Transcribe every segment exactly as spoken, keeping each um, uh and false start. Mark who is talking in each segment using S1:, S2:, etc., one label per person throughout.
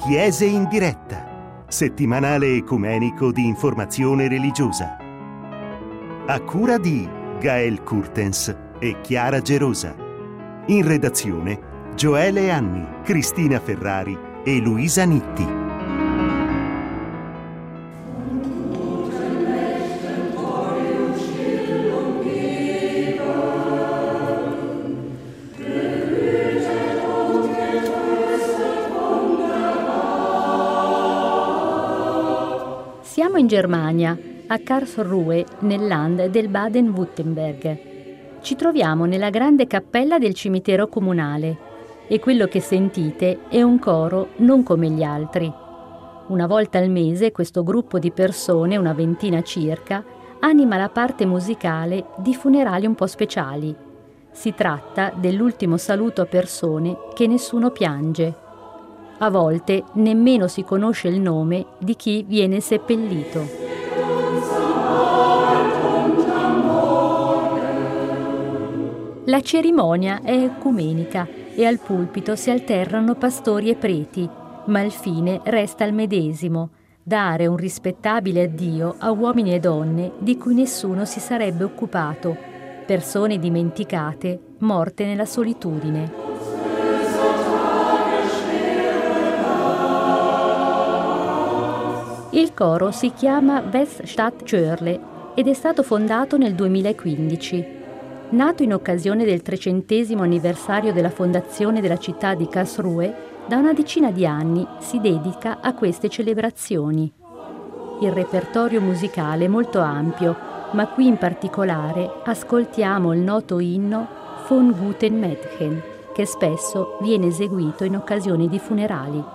S1: Chiese in diretta, settimanale ecumenico di informazione religiosa. A cura di Gael Kurtens e Chiara Gerosa. In redazione Gioele Anni, Cristina Ferrari e Luisa Nitti.
S2: Siamo in Germania, a Karlsruhe, nel Land del Baden-Württemberg. Ci troviamo nella grande cappella del cimitero comunale e quello che sentite è un coro non come gli altri. Una volta al mese questo gruppo di persone, una ventina circa, anima la parte musicale di funerali un po' speciali. Si tratta dell'ultimo saluto a persone che nessuno piange. A volte nemmeno si conosce il nome di chi viene seppellito. La cerimonia è ecumenica e al pulpito si alternano pastori e preti, ma il fine resta il medesimo: dare un rispettabile addio a uomini e donne di cui nessuno si sarebbe occupato, persone dimenticate, morte nella solitudine. Il coro si chiama Weststadtchorle ed è stato fondato nel duemilaquindici. Nato in occasione del trecentesimo anniversario della fondazione della città di Karlsruhe, da una decina di anni si dedica a queste celebrazioni. Il repertorio musicale è molto ampio, ma qui in particolare ascoltiamo il noto inno Von guten Mädchen, che spesso viene eseguito in occasioni di funerali.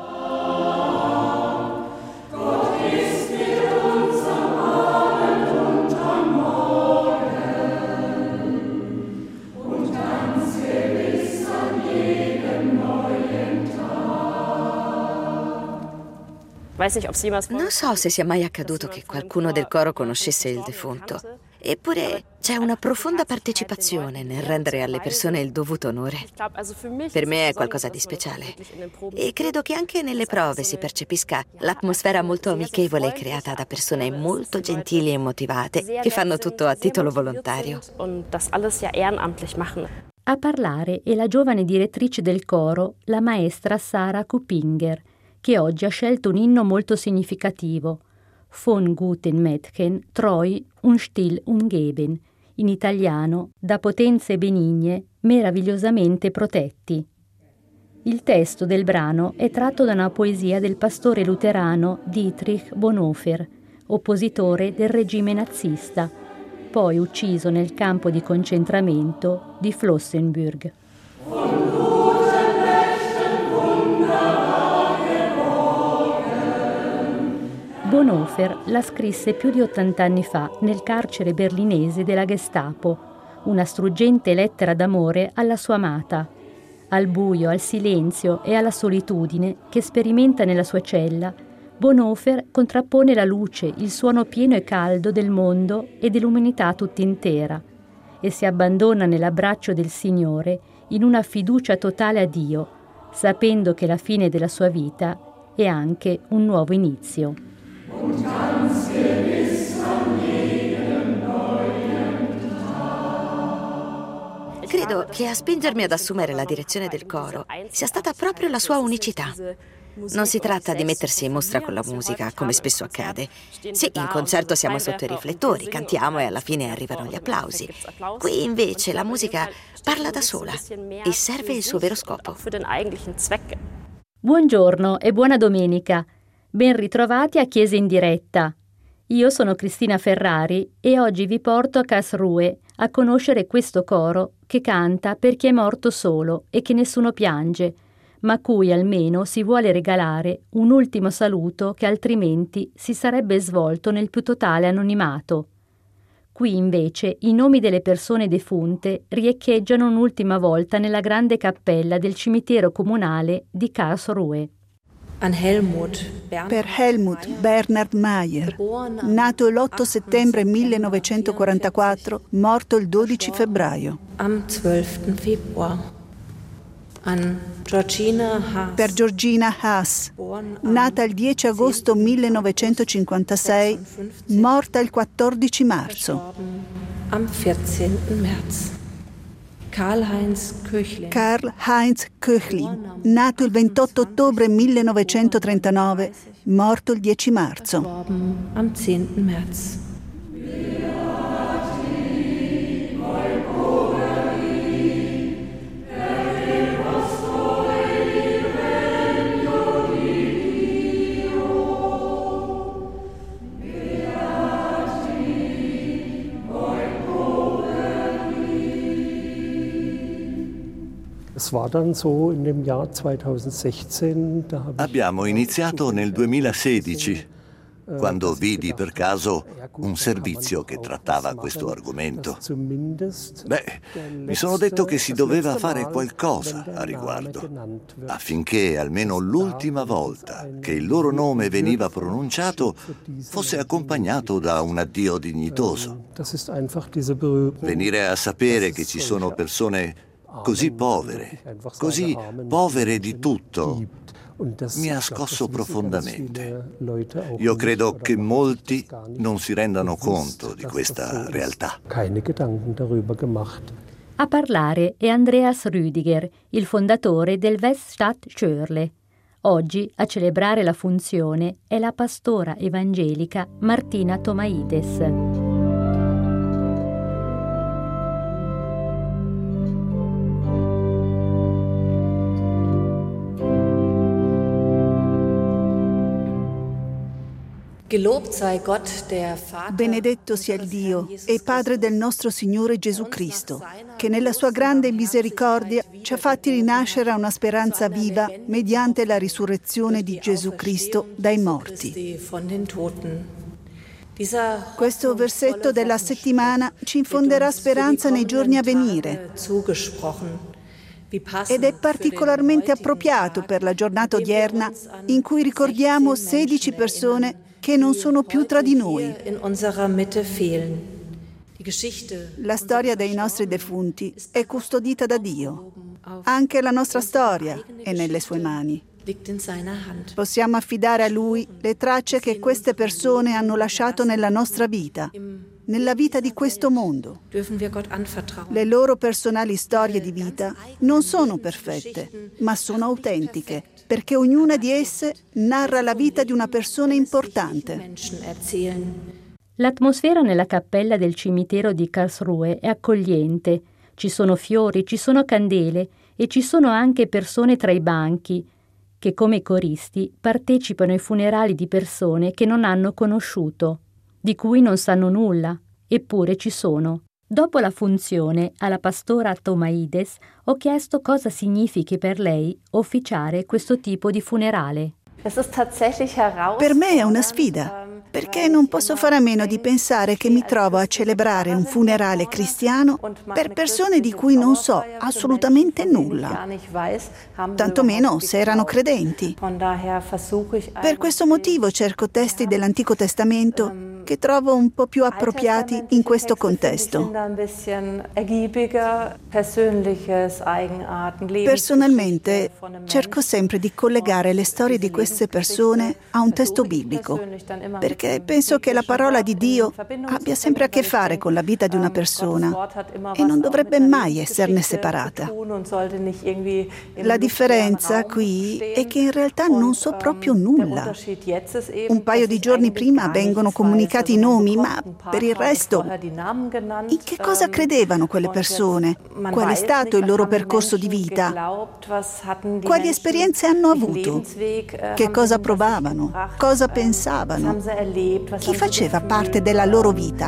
S3: Non so se sia mai accaduto che qualcuno del coro conoscesse il defunto. Eppure c'è una profonda partecipazione nel rendere alle persone il dovuto onore. Per me è qualcosa di speciale. E credo che anche nelle prove si percepisca l'atmosfera molto amichevole creata da persone molto gentili e motivate che fanno tutto a titolo volontario.
S2: A parlare è la giovane direttrice del coro, la maestra Sara Kupinger, che oggi ha scelto un inno molto significativo, Von guten Mädchen treu und still umgeben, in italiano, da potenze benigne, meravigliosamente protetti. Il testo del brano è tratto da una poesia del pastore luterano Dietrich Bonhoeffer, oppositore del regime nazista, poi ucciso nel campo di concentramento di Flossenbürg. Bonhoeffer la scrisse più di ottant'anni fa nel carcere berlinese della Gestapo, una struggente lettera d'amore alla sua amata, al buio, al silenzio e alla solitudine che sperimenta nella sua cella. Bonhoeffer contrappone la luce, il suono pieno e caldo del mondo e dell'umanità tutt'intera e si abbandona nell'abbraccio del Signore in una fiducia totale a Dio, sapendo che la fine della sua vita è anche un nuovo inizio.
S3: Credo che a spingermi ad assumere la direzione del coro sia stata proprio la sua unicità. Non si tratta di mettersi in mostra con la musica, come spesso accade. Sì, in concerto siamo sotto i riflettori, cantiamo e alla fine arrivano gli applausi. Qui invece la musica parla da sola e serve il suo vero scopo.
S2: Buongiorno e buona domenica. Ben ritrovati a Chiese in diretta. Io sono Cristina Ferrari e oggi vi porto a Karlsruhe a conoscere questo coro che canta per chi è morto solo e che nessuno piange, ma a cui almeno si vuole regalare un ultimo saluto che altrimenti si sarebbe svolto nel più totale anonimato. Qui invece i nomi delle persone defunte riecheggiano un'ultima volta nella grande cappella del cimitero comunale di Karlsruhe.
S4: Per Helmut Bernhard Meyer, nato l'otto settembre millenovecentoquarantaquattro, morto il dodici febbraio. Per Georgina Haas, nata il dieci agosto millenovecentocinquantasei, morta il quattordici marzo. Karl-Heinz Koechlin, nato il ventotto ottobre millenovecentotrentanove, morto il dieci marzo.
S5: Abbiamo iniziato nel duemilasedici, quando vidi per caso un servizio che trattava questo argomento. Beh, mi sono detto che si doveva fare qualcosa a riguardo, affinché almeno l'ultima volta che il loro nome veniva pronunciato fosse accompagnato da un addio dignitoso. Venire a sapere che ci sono persone così povere, così povere di tutto, mi ha scosso profondamente. Io credo che molti non si rendano conto di questa realtà.
S2: A parlare è Andreas Rüdiger, il fondatore del Weststadt-Schörle. Oggi a celebrare la funzione è la pastora evangelica Martina Tomaides.
S4: Benedetto sia il Dio e Padre del nostro Signore Gesù Cristo, che nella sua grande misericordia ci ha fatti rinascere a una speranza viva mediante la risurrezione di Gesù Cristo dai morti. Questo versetto della settimana ci infonderà speranza nei giorni a venire ed è particolarmente appropriato per la giornata odierna in cui ricordiamo sedici persone che non sono più tra di noi. La storia dei nostri defunti è custodita da Dio. Anche la nostra storia è nelle sue mani. Possiamo affidare a Lui le tracce che queste persone hanno lasciato nella nostra vita, nella vita di questo mondo. Le loro personali storie di vita non sono perfette, ma sono autentiche, perché ognuna di esse narra la vita di una persona importante.
S2: L'atmosfera nella cappella del cimitero di Karlsruhe è accogliente. Ci sono fiori, ci sono candele e ci sono anche persone tra i banchi che, come coristi, partecipano ai funerali di persone che non hanno conosciuto, di cui non sanno nulla, eppure ci sono. Dopo la funzione alla pastora Tomaides ho chiesto cosa significhi per lei officiare questo tipo di funerale.
S4: Per me è una sfida, perché non posso fare a meno di pensare che mi trovo a celebrare un funerale cristiano per persone di cui non so assolutamente nulla, tantomeno se erano credenti. Per questo motivo cerco testi dell'Antico Testamento che trovo un po' più appropriati in questo contesto. Personalmente cerco sempre di collegare le storie di queste persone a un testo biblico, perché penso che la parola di Dio abbia sempre a che fare con la vita di una persona e non dovrebbe mai esserne separata. La differenza qui è che in realtà non so proprio nulla. Un paio di giorni prima vengono comunicati i nomi, ma per il resto, in che cosa credevano quelle persone? Qual è stato il loro percorso di vita? Quali esperienze hanno avuto? Che cosa provavano? Cosa pensavano? Chi faceva parte della loro vita?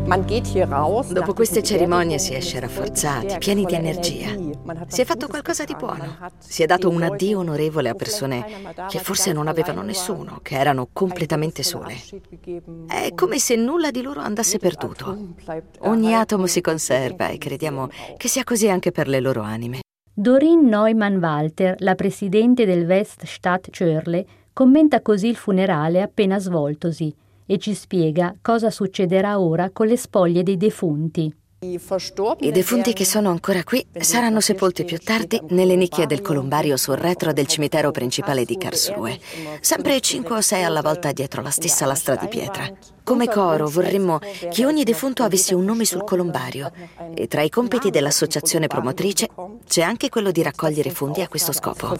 S3: Dopo queste cerimonie si esce rafforzati, pieni di energia. Si è fatto qualcosa di buono. Si è dato un addio onorevole a persone che forse non avevano nessuno, che erano completamente sole. È come se nulla di loro andasse perduto. Ogni atomo si conserva e crediamo che sia così anche per le loro anime.
S2: Doreen Neumann-Walter, la presidente del Weststadt-Zürich, commenta così il funerale appena svoltosi e ci spiega cosa succederà ora con le spoglie dei defunti.
S3: I defunti che sono ancora qui saranno sepolti più tardi nelle nicchie del colombario sul retro del cimitero principale di Karlsruhe, sempre cinque o sei alla volta dietro la stessa lastra di pietra. Come coro vorremmo che ogni defunto avesse un nome sul colombario e tra i compiti dell'associazione promotrice c'è anche quello di raccogliere fondi a questo scopo.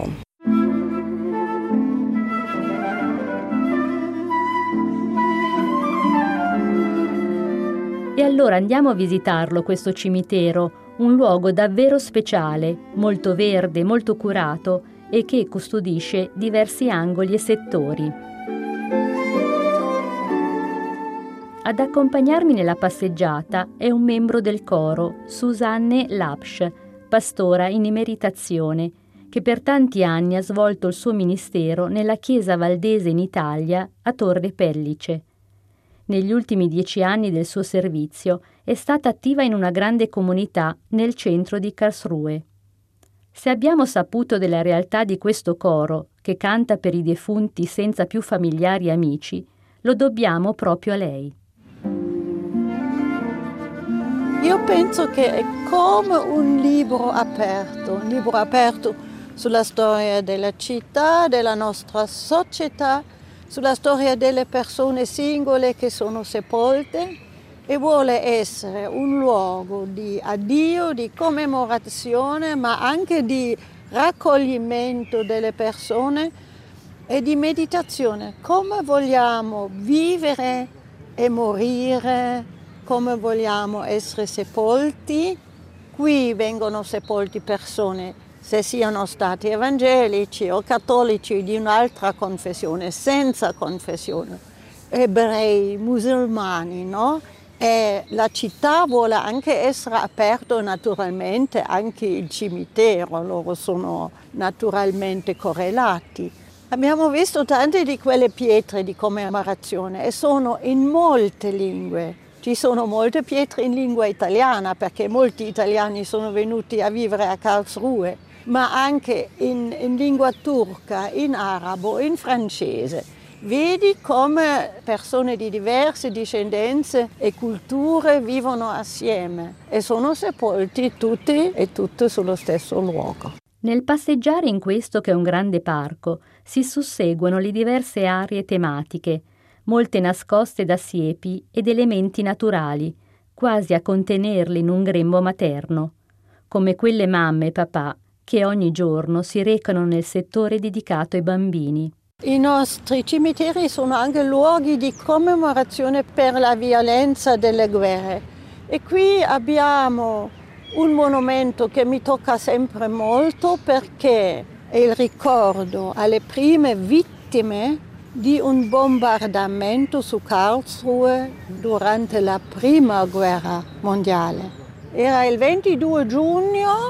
S2: E allora andiamo a visitarlo, questo cimitero, un luogo davvero speciale, molto verde, molto curato e che custodisce diversi angoli e settori. Ad accompagnarmi nella passeggiata è un membro del coro, Susanne Lapsch, pastora in emeritazione, che per tanti anni ha svolto il suo ministero nella chiesa valdese in Italia, a Torre Pellice. Negli ultimi dieci anni del suo servizio è stata attiva in una grande comunità nel centro di Karlsruhe. Se abbiamo saputo della realtà di questo coro, che canta per i defunti senza più familiari e amici, lo dobbiamo proprio a lei.
S6: Io penso che è come un libro aperto, un libro aperto sulla storia della città, della nostra società, sulla storia delle persone singole che sono sepolte e vuole essere un luogo di addio, di commemorazione, ma anche di raccoglimento delle persone e di meditazione. Come vogliamo vivere e morire, come vogliamo essere sepolti. Qui vengono sepolti persone se siano stati evangelici o cattolici di un'altra confessione, senza confessione, ebrei, musulmani, no? E la città vuole anche essere aperta naturalmente, anche il cimitero, loro sono naturalmente correlati. Abbiamo visto tante di quelle pietre di commemorazione e sono in molte lingue. Ci sono molte pietre in lingua italiana perché molti italiani sono venuti a vivere a Karlsruhe, ma anche in, in lingua turca, in arabo, in francese. Vedi come persone di diverse discendenze e culture vivono assieme e sono sepolti tutti e tutte sullo stesso luogo.
S2: Nel passeggiare in questo che è un grande parco si susseguono le diverse aree tematiche, molte nascoste da siepi ed elementi naturali, quasi a contenerli in un grembo materno, come quelle mamme e papà che ogni giorno si recano nel settore dedicato ai bambini.
S6: I nostri cimiteri sono anche luoghi di commemorazione per la violenza delle guerre e qui abbiamo un monumento che mi tocca sempre molto perché è il ricordo alle prime vittime di un bombardamento su Karlsruhe durante la prima guerra mondiale. Era il ventidue giugno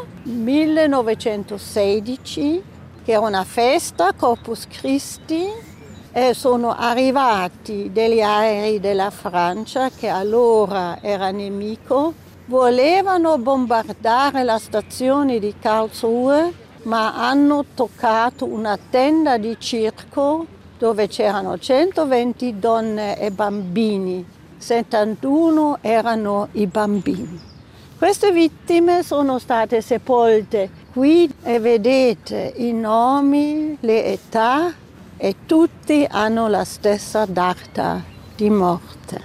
S6: millenovecentosedici, che era una festa, Corpus Christi, e sono arrivati degli aerei della Francia, che allora era nemico, volevano bombardare la stazione di Karlsruhe, ma hanno toccato una tenda di circo dove c'erano centoventi donne e bambini, settantuno erano i bambini. Queste vittime sono state sepolte qui e vedete i nomi, le età e tutti hanno la stessa data di morte.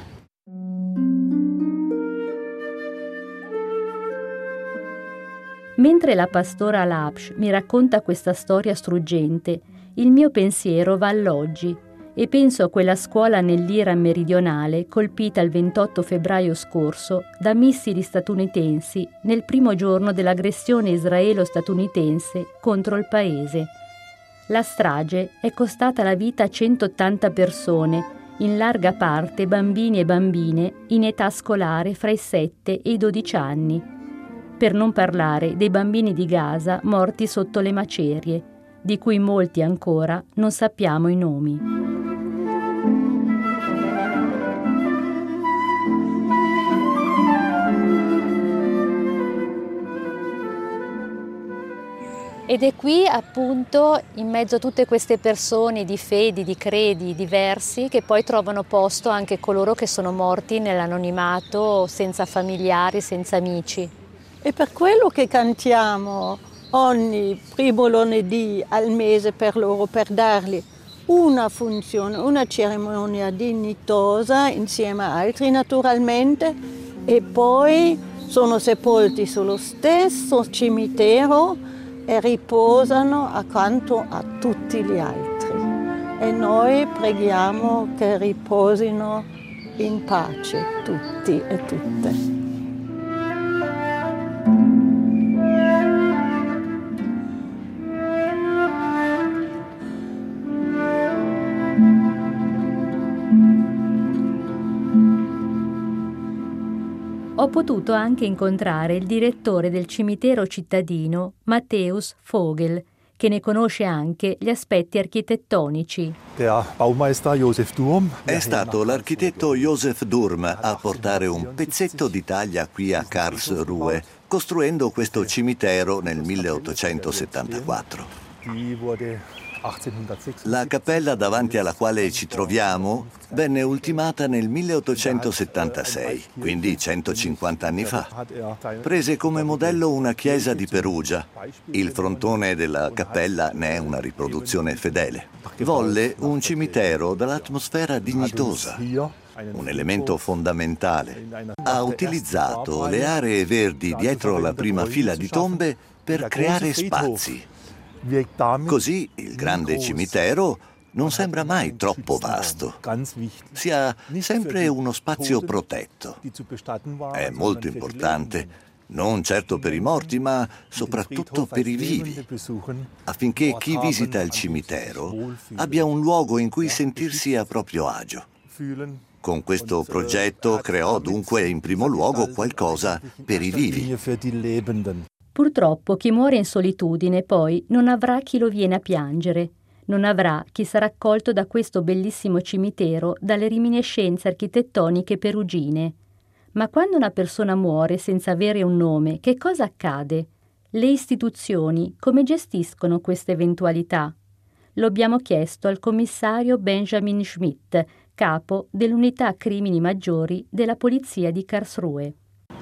S2: Mentre la pastora Lapsch mi racconta questa storia struggente, il mio pensiero va all'oggi e penso a quella scuola nell'Iran meridionale colpita il ventotto febbraio scorso da missili statunitensi nel primo giorno dell'aggressione israelo-statunitense contro il paese. La strage è costata la vita a centottanta persone, in larga parte bambini e bambine in età scolare fra i sette e i dodici anni, per non parlare dei bambini di Gaza morti sotto le macerie, di cui molti ancora non sappiamo i nomi. Ed è qui appunto, in mezzo a tutte queste persone di fedi, di credi diversi, che poi trovano posto anche coloro che sono morti nell'anonimato, senza familiari, senza amici.
S6: E per quello che cantiamo ogni primo lunedì al mese per loro, per dargli una funzione, una cerimonia dignitosa insieme a altri naturalmente, e poi sono sepolti sullo stesso cimitero e riposano accanto a tutti gli altri. E noi preghiamo che riposino in pace tutti e tutte.
S2: Ho potuto anche incontrare il direttore del cimitero cittadino, Matthäus Vogel, che ne conosce anche gli aspetti architettonici.
S5: È stato l'architetto Josef Durm a portare un pezzetto d'Italia qui a Karlsruhe, costruendo questo cimitero nel milleottocentosettantaquattro. La cappella davanti alla quale ci troviamo venne ultimata nel milleottocentosettantasei, quindi centocinquanta anni fa. Prese come modello una chiesa di Perugia. Il frontone della cappella ne è una riproduzione fedele. Volle un cimitero dall'atmosfera dignitosa, un elemento fondamentale. Ha utilizzato le aree verdi dietro la prima fila di tombe per creare spazi. Così il grande cimitero non sembra mai troppo vasto. Si ha sempre uno spazio protetto. È molto importante, non certo per i morti, ma soprattutto per i vivi, affinché chi visita il cimitero abbia un luogo in cui sentirsi a proprio agio. Con questo progetto creò dunque in primo luogo qualcosa per i vivi.
S2: Purtroppo chi muore in solitudine poi non avrà chi lo viene a piangere, non avrà chi sarà accolto da questo bellissimo cimitero dalle reminiscenze architettoniche perugine. Ma quando una persona muore senza avere un nome, che cosa accade? Le istituzioni come gestiscono questa eventualità? Lo abbiamo chiesto al commissario Benjamin Schmidt, capo dell'unità crimini maggiori della polizia di Karlsruhe.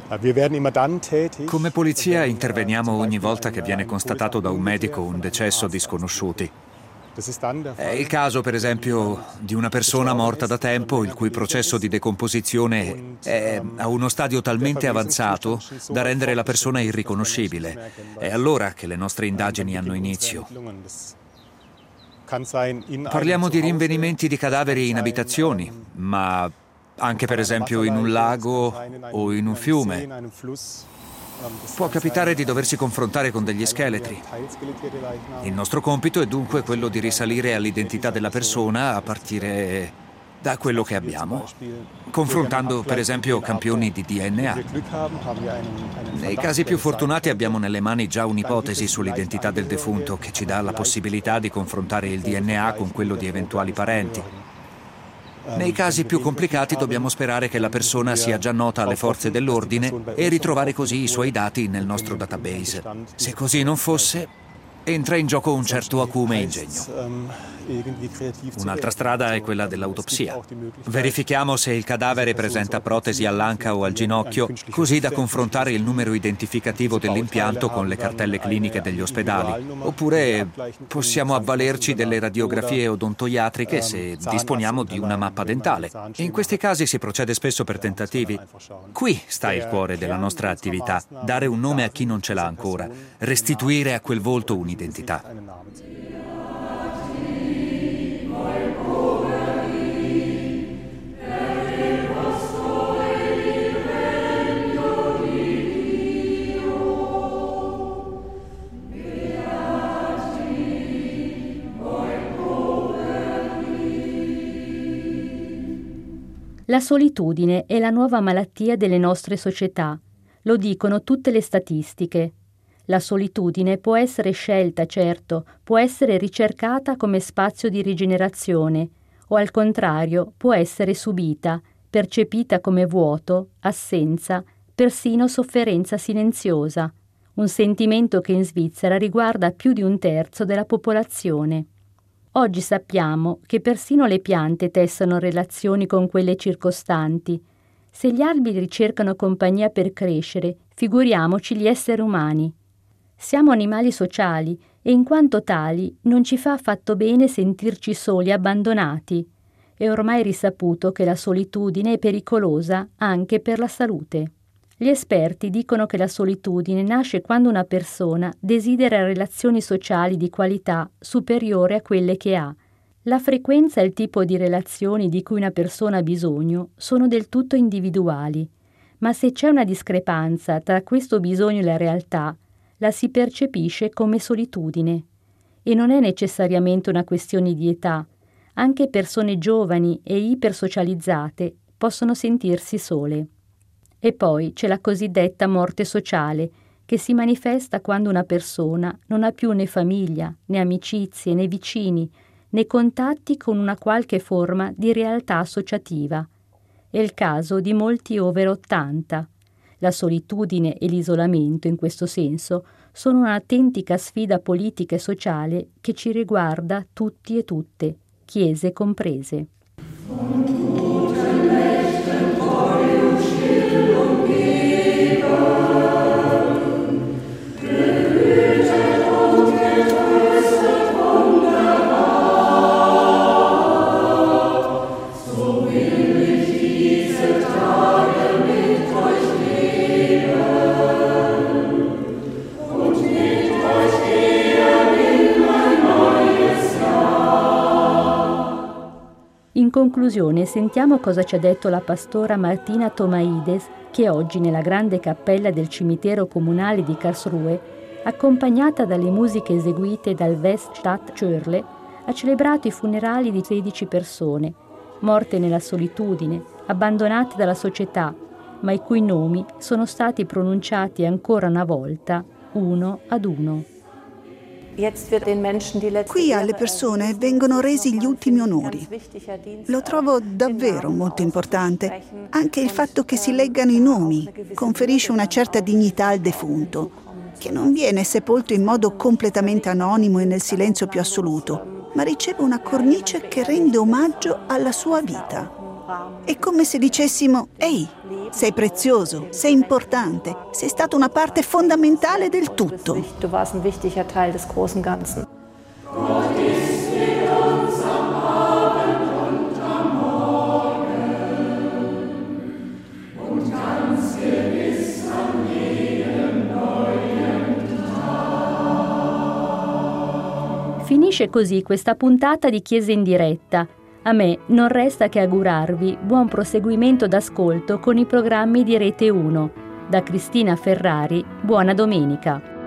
S7: Come polizia interveniamo ogni volta che viene constatato da un medico un decesso di sconosciuti. È il caso, per esempio, di una persona morta da tempo il cui processo di decomposizione è a uno stadio talmente avanzato da rendere la persona irriconoscibile. È allora che le nostre indagini hanno inizio. Parliamo di rinvenimenti di cadaveri in abitazioni, ma anche per esempio in un lago o in un fiume. Può capitare di doversi confrontare con degli scheletri. Il nostro compito è dunque quello di risalire all'identità della persona a partire da quello che abbiamo, confrontando per esempio campioni di D N A. Nei casi più fortunati abbiamo nelle mani già un'ipotesi sull'identità del defunto che ci dà la possibilità di confrontare il D N A con quello di eventuali parenti. Nei casi più complicati dobbiamo sperare che la persona sia già nota alle forze dell'ordine e ritrovare così i suoi dati nel nostro database. Se così non fosse, entra in gioco un certo acume e ingegno. Un'altra strada è quella dell'autopsia. Verifichiamo se il cadavere presenta protesi all'anca o al ginocchio, così da confrontare il numero identificativo dell'impianto con le cartelle cliniche degli ospedali. Oppure possiamo avvalerci delle radiografie odontoiatriche se disponiamo di una mappa dentale. In questi casi si procede spesso per tentativi. Qui sta il cuore della nostra attività: dare un nome a chi non ce l'ha ancora, restituire a quel volto un'identità.
S2: La solitudine è la nuova malattia delle nostre società, lo dicono tutte le statistiche. La solitudine può essere scelta, certo, può essere ricercata come spazio di rigenerazione, o al contrario può essere subita, percepita come vuoto, assenza, persino sofferenza silenziosa, un sentimento che in Svizzera riguarda più di un terzo della popolazione. Oggi sappiamo che persino le piante tessano relazioni con quelle circostanti. Se gli alberi cercano compagnia per crescere, figuriamoci gli esseri umani. Siamo animali sociali e in quanto tali non ci fa affatto bene sentirci soli e abbandonati. È ormai risaputo che la solitudine è pericolosa anche per la salute. Gli esperti dicono che la solitudine nasce quando una persona desidera relazioni sociali di qualità superiore a quelle che ha. La frequenza e il tipo di relazioni di cui una persona ha bisogno sono del tutto individuali, ma se c'è una discrepanza tra questo bisogno e la realtà, la si percepisce come solitudine. E non è necessariamente una questione di età. Anche persone giovani e ipersocializzate possono sentirsi sole. E poi c'è la cosiddetta morte sociale, che si manifesta quando una persona non ha più né famiglia, né amicizie, né vicini, né contatti con una qualche forma di realtà associativa. È il caso di molti over ottanta. La solitudine e l'isolamento, in questo senso, sono un'autentica sfida politica e sociale che ci riguarda tutti e tutte, chiese comprese. In conclusione, sentiamo cosa ci ha detto la pastora Martina Tomaides, che oggi nella grande cappella del cimitero comunale di Karlsruhe, accompagnata dalle musiche eseguite dal Weststadtchorle, ha celebrato i funerali di sedici persone, morte nella solitudine, abbandonate dalla società, ma i cui nomi sono stati pronunciati ancora una volta, uno ad uno.
S4: Qui alle persone vengono resi gli ultimi onori. Lo trovo davvero molto importante. Anche il fatto che si leggano i nomi conferisce una certa dignità al defunto, che non viene sepolto in modo completamente anonimo e nel silenzio più assoluto, ma riceve una cornice che rende omaggio alla sua vita. È come se dicessimo: ehi, sei prezioso, sei importante, sei stata una parte fondamentale del tutto.
S8: Du warst ein wichtiger Teil des großen Ganzen.
S2: Finisce così questa puntata di Chiesa in diretta. A me non resta che augurarvi buon proseguimento d'ascolto con i programmi di Rete uno. Da Cristina Ferrari, buona domenica.